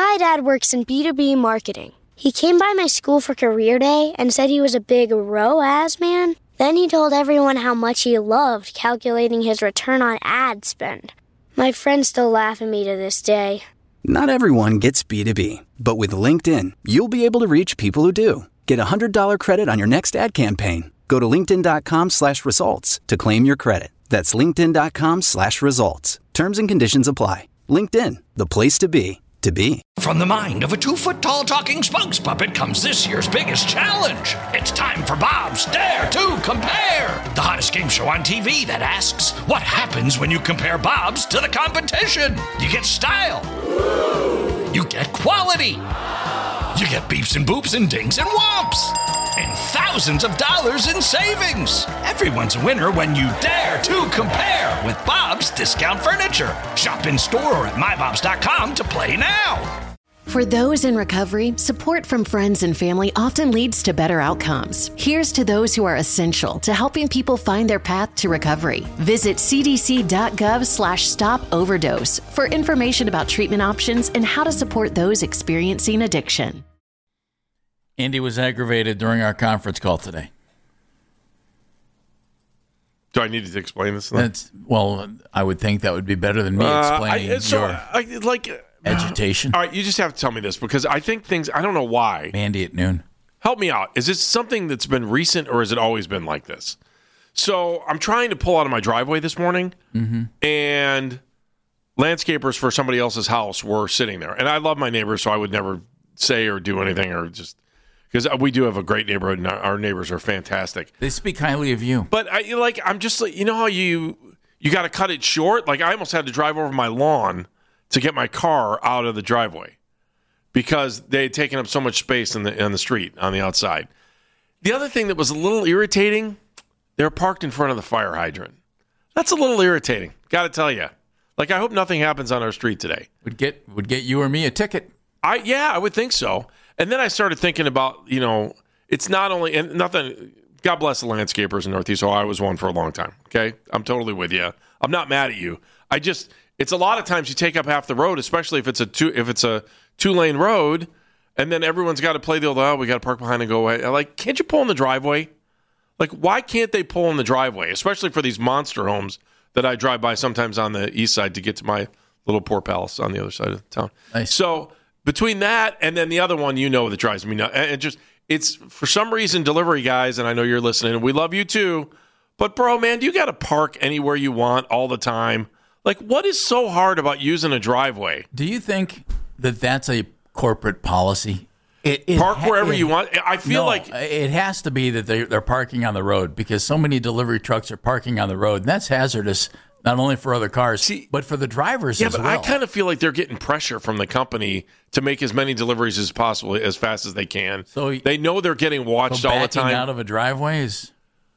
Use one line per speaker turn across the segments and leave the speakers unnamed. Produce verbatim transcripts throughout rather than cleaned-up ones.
My dad works in B two B marketing. He came by my school for career day and said he was a big R O A S man. Then he told everyone how much he loved calculating his return on ad spend. My friends still laugh at me to this day.
Not everyone gets B two B, but with LinkedIn, you'll be able to reach people who do. Get a one hundred dollars credit on your next ad campaign. Go to linkedin.com slash results to claim your credit. That's linkedin.com slash results. Terms and conditions apply. LinkedIn, the place to be, to be.
From the mind of a two-foot-tall talking spokes puppet comes this year's biggest challenge. It's time for Bob's Dare to Compare, the hottest game show on T V that asks, what happens when you compare Bob's to the competition? You get style. You get quality. You get beeps and boops and dings and whomps. And thousands of dollars in savings. Everyone's a winner when you dare to compare with Bob's Discount Furniture. Shop in store or at my bobs dot com to play now.
For those in recovery, support from friends and family often leads to better outcomes. Here's to those who are essential to helping people find their path to recovery. Visit cdc.gov slash stop overdose for information about treatment options and how to support those experiencing addiction.
Andy was aggravated during our conference call today.
Do I need to explain this?
That's, well, I would think that would be better than me explaining
uh, I, so
your
I, like
agitation.
All right, you just have to tell me this because I think things, I don't know why.
Mandy at noon.
Help me out. Is this something that's been recent or has it always been like this? So I'm trying to pull out of my driveway this morning
mm-hmm.
and landscapers for somebody else's house were sitting there. And I love my neighbors, so I would never say or do anything or just... Because we do have a great neighborhood, and our neighbors are fantastic.
They speak highly of you.
But I like, I'm just like, you know how you you got to cut it short. Like I almost had to drive over my lawn to get my car out of the driveway because they had taken up so much space in the on the street on the outside. The other thing that was a little irritating, they were parked in front of the fire hydrant. That's a little irritating. Got to tell you. Like I hope nothing happens on our street today.
Would get would get you or me a ticket.
I yeah, I would think so. And then I started thinking about, you know, it's not only, and nothing, God bless the landscapers in Northeast Ohio. I was one for a long time, okay? I'm totally with you. I'm not mad at you. I just, it's a lot of times you take up half the road, especially if it's a two, if it's a two-lane road, and then everyone's got to play the old, oh, we got to park behind and go away. I'm like, can't you pull in the driveway? Like, why can't they pull in the driveway, especially for these monster homes that I drive by sometimes on the east side to get to my little poor palace on the other side of town.
Nice.
So between that and then the other one, you know, that drives me nuts. And it just, it's for some reason, delivery guys, and I know you're listening, and we love you too. But bro, man, you got to park anywhere you want all the time. Like, what is so hard about using a driveway?
Do you think that that's a corporate policy? It, it
Park wherever
it,
you want. I feel
no,
like
it has to be that they're, they're parking on the road because so many delivery trucks are parking on the road, and that's hazardous not only for other cars, See, but for the drivers
yeah,
as
but
well.
I kind of feel like they're getting pressure from the company to make as many deliveries as possible as fast as they can. So they know they're getting watched
so
all the time.
Out of a driveway is.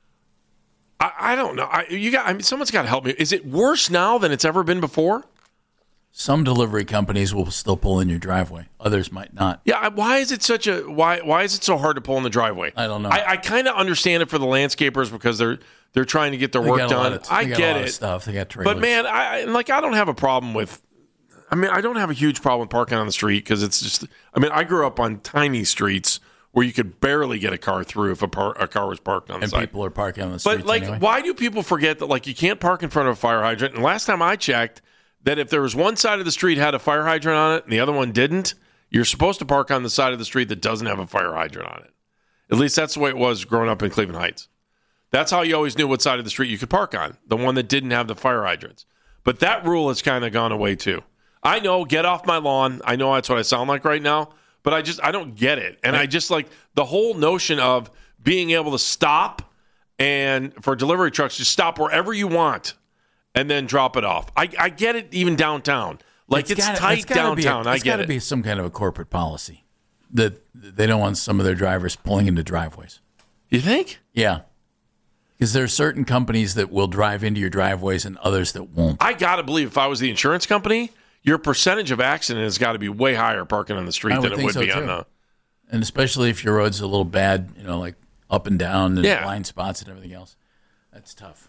I, I don't know. I, you got. I mean, someone's got to help me. Is it worse now than it's ever been before?
Some delivery companies will still pull in your driveway. Others might not.
Yeah. Why is it such a why? Why is it so hard to pull in the driveway?
I don't know.
I, I kind of understand it for the landscapers because they're they're trying to get their
they
work done.
Of,
I
got
get
a lot
it.
Of stuff. They got trailers.
But man, I like I don't have a problem with. I mean, I don't have a huge problem with parking on the street because it's just. I mean, I grew up on tiny streets where you could barely get a car through if a, par- a car was parked on the
and
side.
And people are parking on the streets
But like,
anyway.
why do people forget that? Like, you can't park in front of a fire hydrant. And last time I checked, that if there was one side of the street had a fire hydrant on it and the other one didn't, you're supposed to park on the side of the street that doesn't have a fire hydrant on it. At least that's the way it was growing up in Cleveland Heights. That's how you always knew what side of the street you could park on, the one that didn't have the fire hydrants. But that rule has kind of gone away too. I know, get off my lawn. I know that's what I sound like right now, but I just I don't get it. And I just like the whole notion of being able to stop and for delivery trucks, just stop wherever you want and then drop it off. I, I get it even downtown. Like it's, it's gotta, tight it's downtown.
A,
I
it's
get
gotta
it.
be some kind of a corporate policy that they don't want some of their drivers pulling into driveways.
You think?
Yeah. Because there are certain companies that will drive into your driveways and others that won't.
I got to believe if I was the insurance company, your percentage of accident has got to be way higher parking on the street than it would
so
be
too.
on the.
And especially if your road's a little bad, you know, like up and down and
yeah.
blind spots and everything else. That's tough.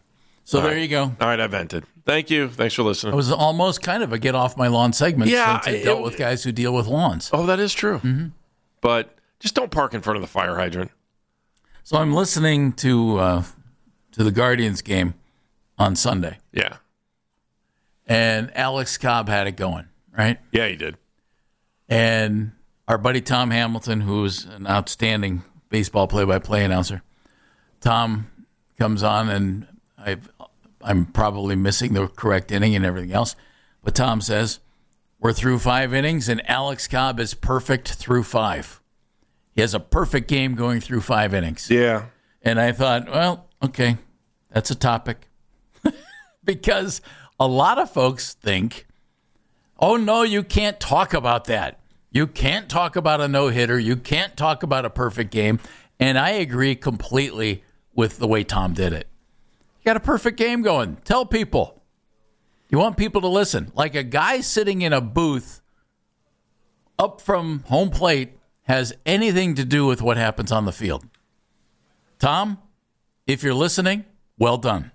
So
All
there
right.
you go.
All right, I vented. Thank you. Thanks for listening.
It was almost kind of a get off my lawn segment
Yeah,
since it,
it-
dealt with guys who deal with lawns.
Oh, that is true. Mm-hmm. But just don't park in front of the fire hydrant.
So I'm listening to uh, to the Guardians game on Sunday,
Yeah.
and Alex Cobb had it going, right?
Yeah, he did.
And our buddy Tom Hamilton, who's an outstanding baseball play-by-play announcer, Tom comes on, and I've, I'm probably missing the correct inning and everything else, but Tom says, we're through five innings, and Alex Cobb is perfect through five. He has a perfect game going through five innings.
Yeah.
And I thought, well, okay, that's a topic. Because a lot of folks think, oh, no, you can't talk about that. You can't talk about a no-hitter. You can't talk about a perfect game. And I agree completely with the way Tom did it. You got a perfect game going. Tell people. You want people to listen. Like a guy sitting in a booth up from home plate has anything to do with what happens on the field. Tom, if you're listening, well done.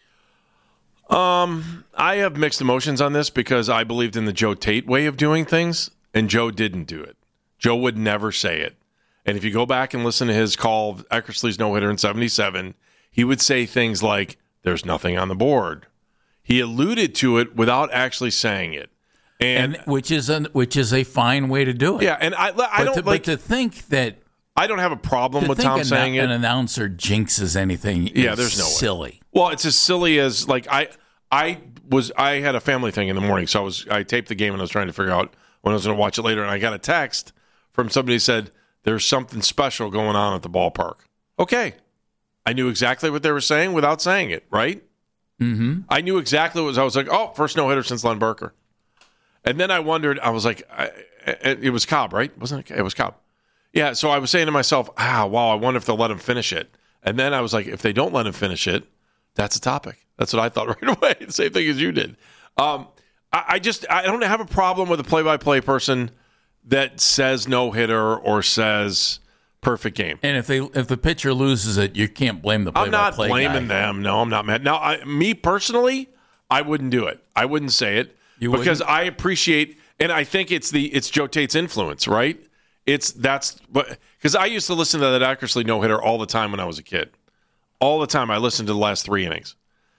Um, I have mixed emotions on this because I believed in the Joe Tate way of doing things, and Joe didn't do it. Joe would never say it. And if you go back and listen to his call of Eckersley's no-hitter in seventy-seven, he would say things like, there's nothing on the board. He alluded to it without actually saying it. And,
And which is an, which is a fine way to do it.
yeah, and I, I
but
don't
to,
like.
but to think that
I don't have a problem
to
with
think
Tom
an,
saying
an
it.
announcer jinxes anything.
Yeah,
is
there's no way.
silly.
Well, it's as silly as like I I was I had a family thing in the morning, so I was I taped the game and I was trying to figure out when I was going to watch it later, and I got a text from somebody who said there's something special going on at the ballpark. Okay, I knew exactly what they were saying without saying it, right? Mm-hmm. I knew exactly what was. I was like, oh, first no hitter since Len Burker, and then I wondered. I was like, I, it, it was Cobb, right? Wasn't it? It was Cobb. Yeah. So I was saying to myself, ah, wow, I wonder if they'll let him finish it. And then I was like, if they don't let him finish it, that's a topic. That's what I thought right away. The same thing as you did. Um, I, I just I don't have a problem with a play-by-play person that says no hitter or says perfect game.
And if they if the pitcher loses it, you can't blame the
I'm not
play-by-play
blaming
guy.
them. No, I'm not mad. Now, I, me personally, I wouldn't do it. I wouldn't say it
You
because
wouldn't?
I appreciate, and I think it's the it's Joe Tate's influence, right? It's that's but because I used to listen to that Eckersley no hitter all the time when I was a kid. All the time, I listened to the last three innings,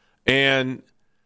and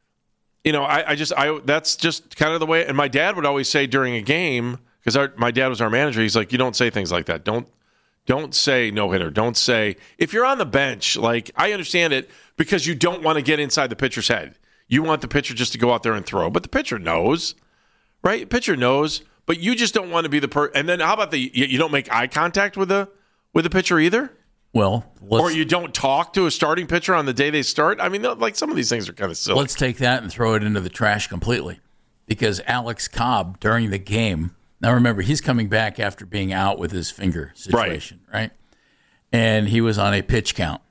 you know, I, I just I that's just kind of the way. And my dad would always say during a game, because my dad was our manager, he's like, you don't say things like that. Don't don't say no hitter. Don't say if you're on the bench. Like I understand it because you don't want to get inside the pitcher's head. You want the pitcher just to go out there and throw, but the pitcher knows, right? The pitcher knows, but you just don't want to be the per. And then how about the you, you don't make eye contact with the with the pitcher either?
Well, let's,
Or you don't talk to a starting pitcher on the day they start? I mean, like some of these things are kind of silly.
let's take that and throw it into the trash completely. Because Alex Cobb, during the game, now remember, he's coming back after being out with his finger situation, right? right? And he was on a pitch count.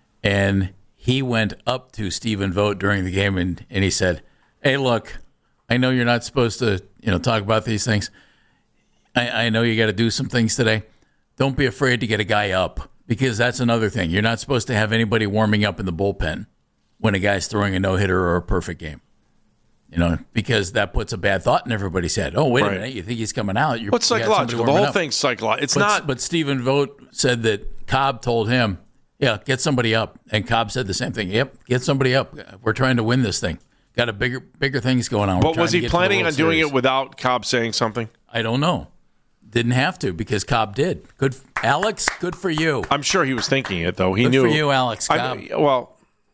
And he went up to Stephen Vogt during the game and, and he said, hey, look, I know you're not supposed to, you know, talk about these things. I, I know you got to do some things today. Don't be afraid to get a guy up. Because that's another thing. You're not supposed to have anybody warming up in the bullpen when a guy's throwing a no-hitter or a perfect game. You know, because that puts a bad thought in everybody's head. Oh, wait
Right.
a minute. You think he's coming out. You're,
What's
you got
psychological? The
somebody warming
whole
up.
thing's psychological. It's
But,
not.
but Stephen Vogt said that Cobb told him, yeah, get somebody up. And Cobb said the same thing. Yep, get somebody up. We're trying to win this thing. Got a bigger bigger things going on. We're
But
trying
was
to
he
get to the
planning
World
on doing
Series.
it without Cobb saying something?
I don't know. Didn't have to because Cobb did. Good, Alex, good for you.
I'm sure he was thinking it, though. He
Good
knew.
for you, Alex Cobb.
I, well,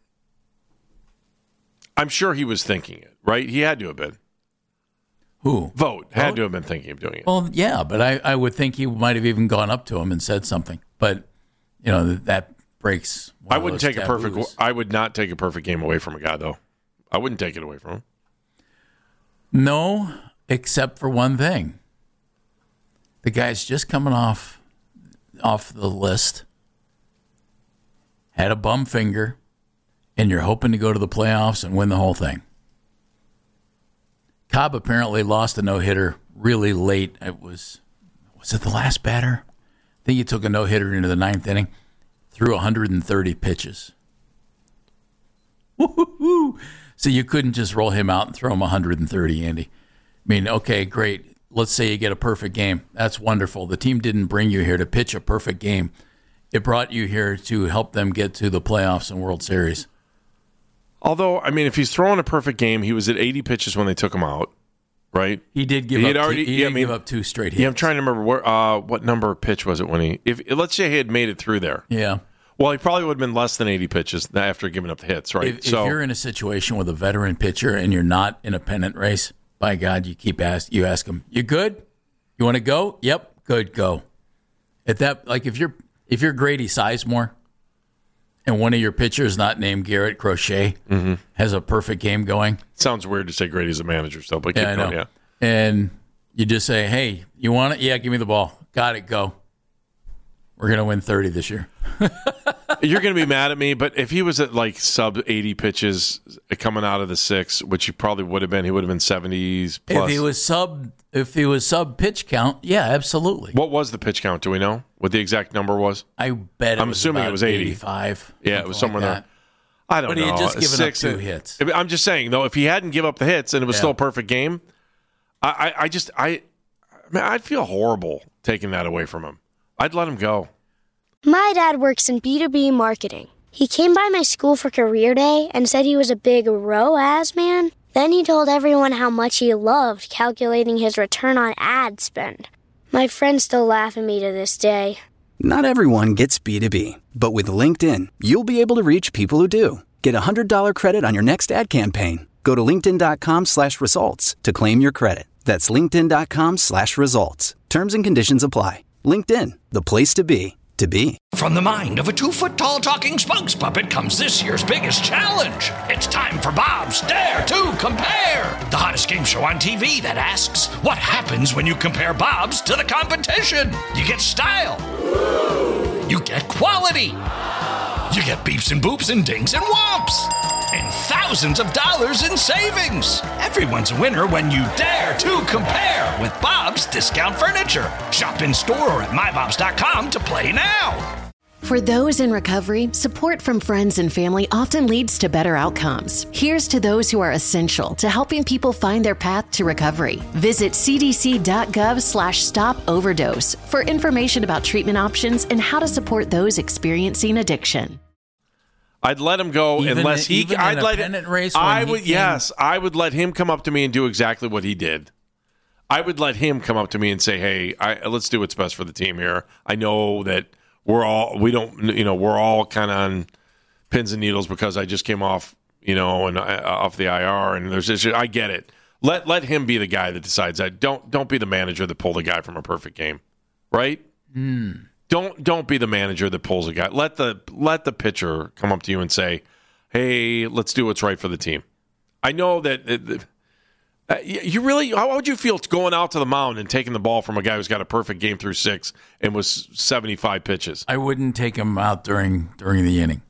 I'm sure he was thinking it, right? He had to have been.
Who?
Vote had
Vogt?
to have been thinking of doing it.
Well, yeah, but I, I would think he might have even gone up to him and said something. But, you know, that breaks one
I
of
wouldn't
those
take a perfect.
taboos.
I would not take a perfect game away from a guy, though. I wouldn't take it away from him.
No, except for one thing. The guy's just coming off off the list, had a bum finger, and you're hoping to go to the playoffs and win the whole thing. Cobb apparently lost a no-hitter really late. It was, was it the last batter? I think he took a no-hitter into the ninth inning, threw one hundred thirty pitches. So you couldn't just roll him out and throw him one hundred thirty, Andy. I mean, okay, great. Let's say you get a perfect game. That's wonderful. The team didn't bring you here to pitch a perfect game. It brought you here to help them get to the playoffs and World Series.
Although, I mean, if he's throwing a perfect game, he was at eighty pitches when they took him out, right?
He did give
he
up.
Already,
two, he
yeah,
did
I mean,
give up two straight hits.
Yeah, I'm trying to remember where, uh, what number of pitch was it when he. If let's say he had made it through there.
Yeah.
Well, he probably would have been less than eighty pitches after giving up the hits, right?
If,
so
if you're in a situation with a veteran pitcher and you're not in a pennant race, by God, you keep ask you ask him, "You good? You want to go?" "Yep, good, go." At that, like if you're if you're Grady Sizemore, and one of your pitchers not named Garrett Crochet
mm-hmm.
has a perfect game going.
Sounds weird to say Grady's a manager still, but keep
yeah, I
going,
know.
yeah.
And you just say, "Hey, you want it? Yeah, give me the ball. Got it. Go. We're gonna win thirty this year."
You're going to be mad at me, but if he was at like sub eighty pitches coming out of the six, which he probably would have been, he would have been seventies plus.
If he was sub, if he was sub pitch count, yeah, absolutely.
What was the pitch count? Do we know what the exact number was?
I bet. It
I'm
was
assuming
about
it was eighty.
eighty-five.
Yeah, it was somewhere
like
there.
that.
I don't
but
know.
But he had just given
Six,
up two hits.
I'm just saying, though, if he hadn't given up the hits and it was
yeah.
still a perfect game, I, I, I just, I, I mean, I'd feel horrible taking that away from him. I'd let him go.
My dad works in B two B marketing. He came by my school for career day and said he was a big R O A S man. Then he told everyone how much he loved calculating his return on ad spend. My friends still laugh at me to this day.
Not everyone gets B two B, but with LinkedIn, you'll be able to reach people who do. Get a one hundred dollars credit on your next ad campaign. Go to linkedin.com slash results to claim your credit. That's linkedin.com slash results. Terms and conditions apply. LinkedIn, the place to be, to be.
From the mind of a two-foot-tall talking spokes puppet comes this year's biggest challenge. It's time for Bob's Dare to Compare, the hottest game show on T V that asks, what happens when you compare Bob's to the competition? You get style. You get quality. You get beeps and boops and dings and whomps. And thousands of dollars in savings. Everyone's a winner when you dare to compare with Bob's Discount Furniture. Shop in store or at my bobs dot com to play now.
For those in recovery, support from friends and family often leads to better outcomes. Here's to those who are essential to helping people find their path to recovery. Visit cdc.gov slash stop overdose for information about treatment options and how to support those experiencing addiction.
I'd let him go
even
unless
in,
he.
Even
I'd
in
let
a pennant
it,
race. When
I
he
would.
came,
yes, I would let him come up to me and do exactly what he did. I would let him come up to me and say, "Hey, I, let's do what's best for the team here. I know that we're all we don't. You know, we're all kind of on pins and needles because I just came off. You know, and uh, off the I R, and there's this. I get it. Let let him be the guy that decides that. Don't don't be the manager that pulled a guy from a perfect game, right?
Mm.
Don't don't be the manager that pulls a guy. Let the let the pitcher come up to you and say, "Hey, let's do what's right for the team." I know that uh, you really. How would you feel going out to the mound and taking the ball from a guy who's got a perfect game through six and was seventy-five pitches?
I wouldn't take him out during during the inning.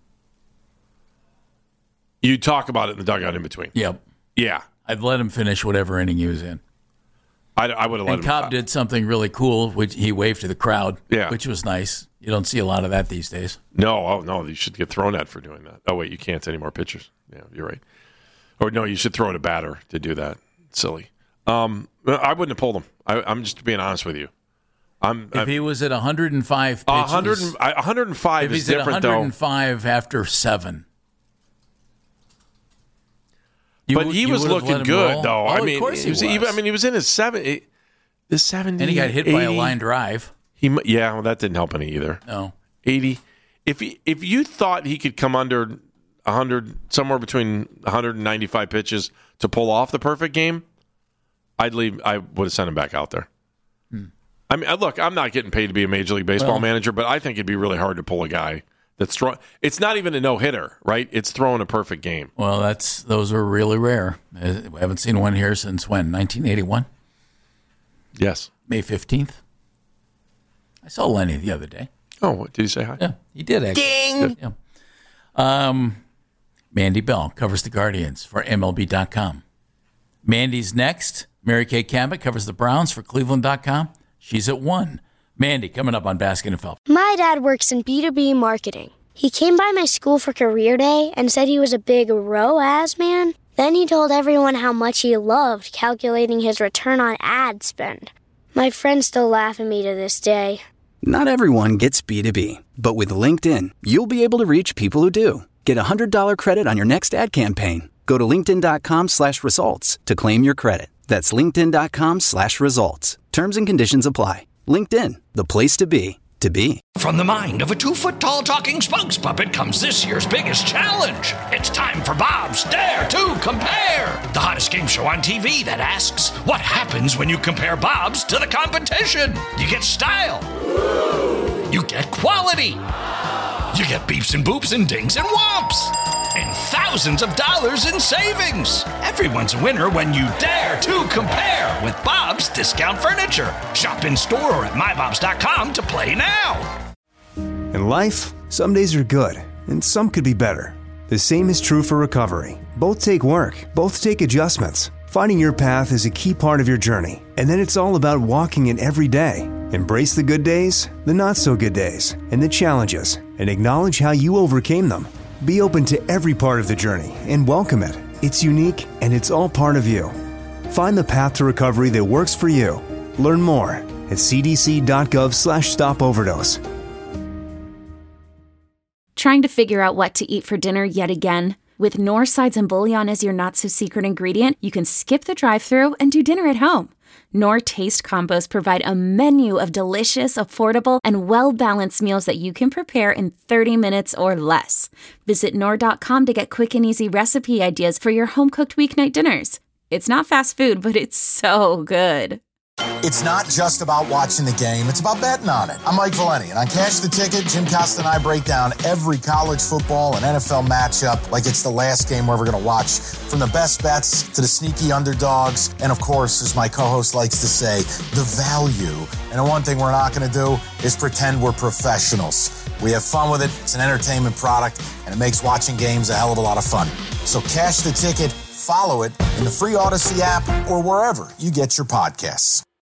You talk about it in the dugout in between.
Yep.
Yeah.
I'd let him finish whatever inning he was in.
I, I would have let
and
him.
Cobb did something really cool, which he waved to the crowd,
yeah.
which was nice. You don't see a lot of that these days.
No, oh no, you should get thrown at for doing that. Oh wait, you can't anymore. Pitchers. Yeah, you're right. Or no, you should throw at a batter to do that. Silly. Um, I wouldn't have pulled him. I, I'm just being honest with you. I'm.
If
I'm,
he was at one hundred five pitches,
one hundred, one hundred five
if
is
he's
different
at one hundred five
though.
after seven. You,
but he was looking good, though.
Oh,
I mean,
of course he was.
Even, I mean, he was in his seven, the seventy,
and he got hit
eighty.
by a line drive.
He, yeah, well, that didn't help any either.
No,
eighty. If he, if you thought he could come under one hundred, somewhere between one hundred ninety-five pitches to pull off the perfect game, I'd leave. I would have sent him back out there. Hmm. I mean, look, I'm not getting paid to be a Major League Baseball
well, manager,
but I think it'd be really hard to pull a guy that's throwing. It's not even a no hitter, right? It's throwing a perfect game.
Well, that's those are really rare. We haven't seen one here since when? nineteen eighty-one.
Yes,
May fifteenth. I saw Lenny the other day.
Oh, what, did he say hi?
Yeah, he did actually.
Ding!
Yeah. Um, Mandy Bell covers the Guardians for M L B dot com. Mandy's next. Mary Kay Cabot covers the Browns for Cleveland dot com. She's at one. Mandy, coming up on Baskin and Phelps.
My dad works in B two B marketing. He came by my school for career day and said he was a big R O A S man. Then he told everyone how much he loved calculating his return on ad spend. My friends still laugh at me to this day.
Not everyone gets B two B, but with LinkedIn, you'll be able to reach people who do. Get a one hundred dollars credit on your next ad campaign. Go to linkedin.com slash results to claim your credit. That's linkedin.com slash results. Terms and conditions apply. LinkedIn, the place to be, to be.
From the mind of a two-foot-tall talking spokes puppet comes this year's biggest challenge. It's time for Bob's Dare to Compare, the hottest game show on T V that asks, what happens when you compare Bob's to the competition? You get style. You get quality. You get beeps and boops and dings and whomps. And thousands of dollars in savings. Everyone's a winner when you dare to compare with Bob's Discount Furniture. Shop in store or at my bobs dot com to play now.
In life, some days are good, and some could be better. The same is true for recovery. Both take work, both take adjustments. Finding your path is a key part of your journey, and then it's all about walking it every day. Embrace the good days, the not-so-good days, and the challenges, and acknowledge how you overcame them. Be open to every part of the journey and welcome it. It's unique, and it's all part of you. Find the path to recovery that works for you. Learn more at cdc.gov slash stop overdose.
Trying to figure out what to eat for dinner yet again? With Knorr Sides and Bouillon as your not-so-secret ingredient, you can skip the drive-thru and do dinner at home. Knorr Taste Combos provide a menu of delicious, affordable, and well-balanced meals that you can prepare in thirty minutes or less. Visit Knorr dot com to get quick and easy recipe ideas for your home-cooked weeknight dinners. It's not fast food, but it's so good.
It's not just about watching the game, it's about betting on it. I'm Mike Valeni, and on Cash the Ticket, Jim Costa and I break down every college football and N F L matchup like it's the last game we're ever going to watch, from the best bets to the sneaky underdogs, and of course, as my co-host likes to say, the value. And the one thing we're not going to do is pretend we're professionals. We have fun with it, it's an entertainment product, and it makes watching games a hell of a lot of fun. So Cash the Ticket, follow it in the free Odyssey app or wherever you get your podcasts.